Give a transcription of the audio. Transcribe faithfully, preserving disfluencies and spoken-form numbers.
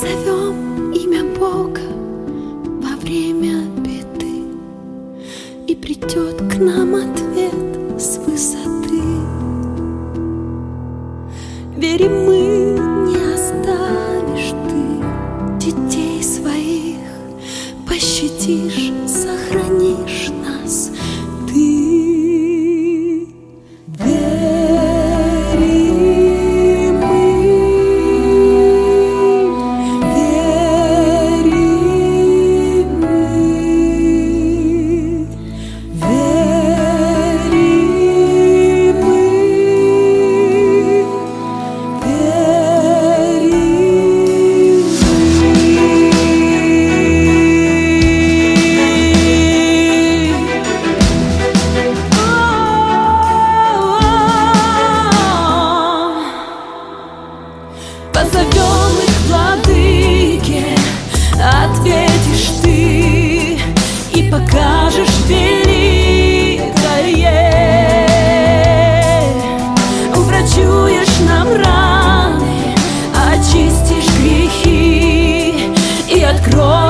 Назовем имя Бога во время беды, и придет к нам ответ с высоты. Верим мы, не оставишь ты детей своих, пощадишь, сохранишь нас ты. Позовем их, владыке, ответишь ты и покажешь великое. Уврачуешь нам раны, очистишь грехи и откроешь